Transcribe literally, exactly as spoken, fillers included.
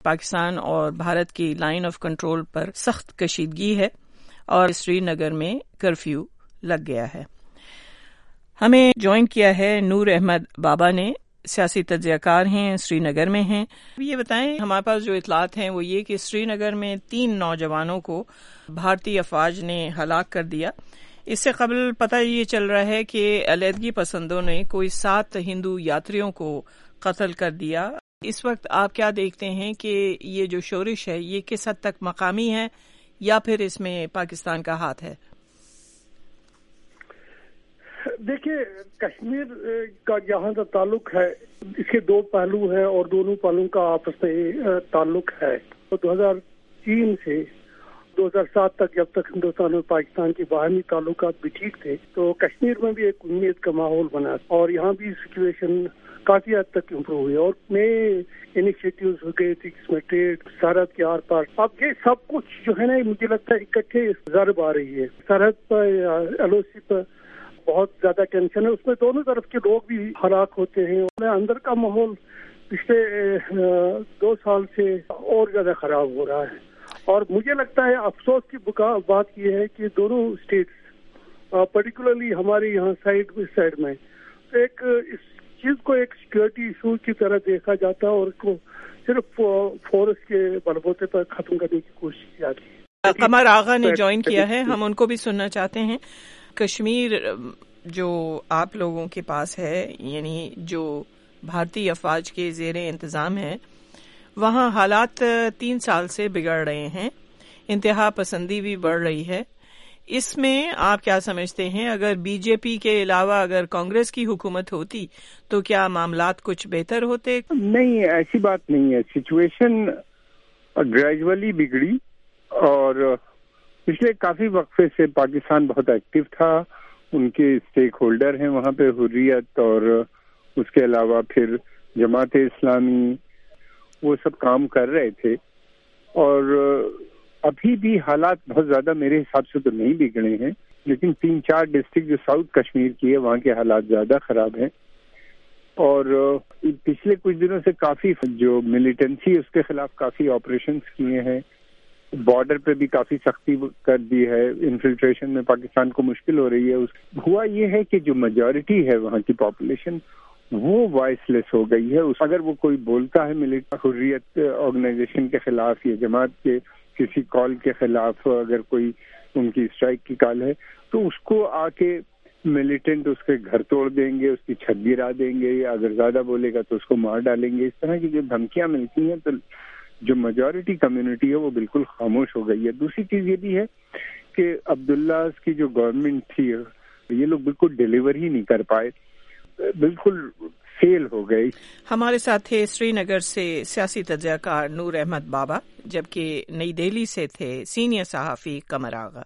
پاکستان اور بھارت کی line of control پر سخت کشیدگی ہے اور سری نگر میں کرفیو لگ گیا ہے۔ ہمیں جوائن کیا ہے نور احمد بابا نے، سیاسی تجزیہ کار ہیں، سری نگر میں ہیں۔ یہ بتائیں، ہمارے پاس جو اطلاعات ہیں وہ یہ کہ سری نگر میں تین نوجوانوں کو بھارتی افواج نے ہلاک کر دیا۔ اس سے قبل پتہ یہ چل رہا ہے کہ علیحدگی پسندوں نے کوئی سات ہندو یاتریوں کو قتل کر دیا۔ اس وقت آپ کیا دیکھتے ہیں کہ یہ جو شورش ہے یہ کس حد تک مقامی ہے یا پھر اس میں پاکستان کا ہاتھ ہے؟ دیکھیے، کشمیر کا جہاں کا تعلق ہے اس کے دو پہلو ہیں اور دونوں پہلوؤں کا آپس میں تعلق ہے۔ تو دو ہزار تین سے دو ہزار سات تک جب تک ہندوستان اور پاکستان کے باہمی تعلقات بھی ٹھیک تھے تو کشمیر میں بھی ایک امید کا ماحول بنا اور یہاں بھی سچویشن کافی حد تک امپروو ہوئی اور نئے انیشیٹوز ہو گئے تھے جس میں ٹریڈ، سرحد کے آر پار، اب یہ سب کچھ جو ہے نا مجھے لگتا ہے اکٹھے ضرب آ رہی ہے۔ سرحد پر ایل او سی پر بہت زیادہ ٹینشن ہے، اس میں دونوں طرف کے لوگ بھی ہلاک ہوتے ہیں۔ اندر کا ماحول پچھلے دو سال سے اور زیادہ خراب ہو رہا ہے اور مجھے لگتا ہے افسوس کی بات یہ ہے کہ دونوں اسٹیٹس پرٹیکولرلی ہمارے یہاں سائڈ سائڈ میں ایک اس چیز کو ایک سیکورٹی ایشو کی طرح دیکھا جاتا ہے اور اس کو صرف فورس کے بلبوتے پر ختم کرنے کی کوشش کی جاتی ہے۔ قمر آغا نے جوائن کیا ہے، ہم ان کو بھی سننا چاہتے ہیں۔ کشمیر جو آپ لوگوں کے پاس ہے، یعنی جو بھارتی افواج کے زیر انتظام ہے، وہاں حالات تین سال سے بگڑ رہے ہیں، انتہا پسندی بھی بڑھ رہی ہے۔ اس میں آپ کیا سمجھتے ہیں، اگر بی جے پی کے علاوہ اگر کانگریس کی حکومت ہوتی تو کیا معاملات کچھ بہتر ہوتے؟ نہیں، ایسی بات نہیں ہے۔ سچویشن گریجولی بگڑی اور پچھلے کافی وقفے سے پاکستان بہت ایکٹیو تھا، ان کے اسٹیک ہولڈر ہیں وہاں پہ، حریت اور اس کے علاوہ پھر جماعت اسلامی، وہ سب کام کر رہے تھے اور ابھی بھی حالات بہت زیادہ میرے حساب سے تو نہیں بگڑے ہیں، لیکن تین چار ڈسٹرکٹ جو ساؤتھ کشمیر کی ہے وہاں کے حالات زیادہ خراب ہیں اور پچھلے کچھ دنوں سے کافی جو ملیٹنسی اس کے خلاف کافی آپریشنز کیے ہیں، بارڈر پہ بھی کافی سختی کر دی ہے، انفلٹریشن میں پاکستان کو مشکل ہو رہی ہے۔ ہوا یہ ہے کہ جو میجورٹی ہے وہاں کی پاپولیشن وہ وائس لیس ہو گئی ہے۔ اگر وہ کوئی بولتا ہے ملٹ حریت آرگنائزیشن کے خلاف یا جماعت کے کسی کال کے خلاف، اگر کوئی ان کی اسٹرائک کی کال ہے تو اس کو آ کے ملیٹنٹ اس کے گھر توڑ دیں گے، اس کی چھت گرا دیں گے، یا اگر زیادہ بولے گا تو اس کو مار ڈالیں گے۔ اس طرح کی جو دھمکیاں ملتی ہیں تو جو میجورٹی کمیونٹی ہے وہ بالکل خاموش ہو گئی ہے۔ دوسری چیز یہ بھی ہے کہ عبداللہ کی جو گورنمنٹ تھی یہ لوگ بالکل ڈیلیور ہی نہیں کر پائے، بالکل فیل ہو گئی۔ ہمارے ساتھ تھے سری نگر سے سیاسی تجزیہ کار نور احمد بابا، جبکہ نئی دہلی سے تھے سینئر صحافی قمر آغا۔